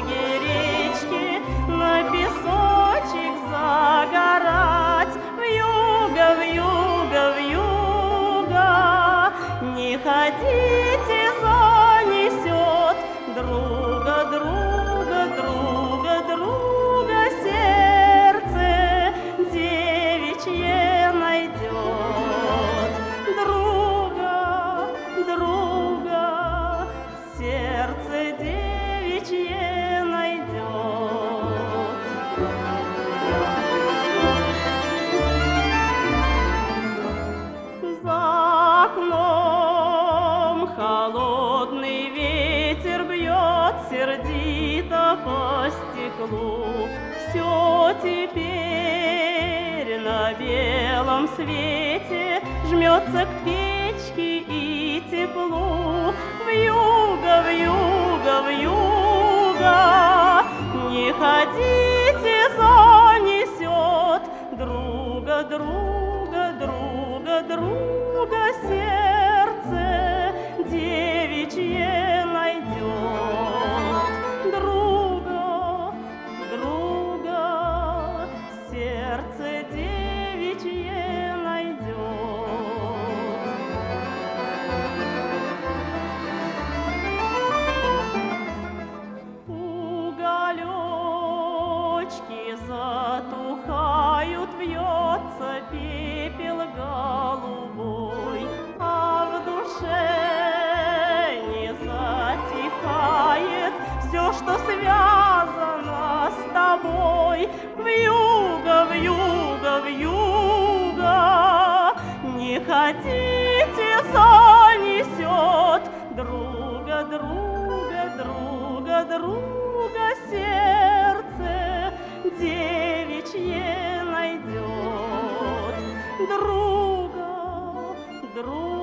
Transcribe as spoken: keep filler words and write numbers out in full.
береге речки, на песочек загорать. Вьюга, вьюга, вьюга, не ходите, занесет друга, друга, друга, друга, сердце девичье найдет. Друга, друга, сердце девичье найдет. За окном холодный ветер бьет сердито по стеклу. Все теперь на белом свете жмется к печке и теплу. Вьюга, вьюга, вьюга, не ходите, занесет друга, друга, друга, друга, сердце девичье найдет. Друга, друга, сердце девичье найдет. Уголечки затухают, вьется пепел голубой, а в душе не затихает все, что связано с тобой. Вьюга, вьюга, вьюга, не хотите, занесет друга, друга, друга, друга, сердце девичье найдет. Друга, друга.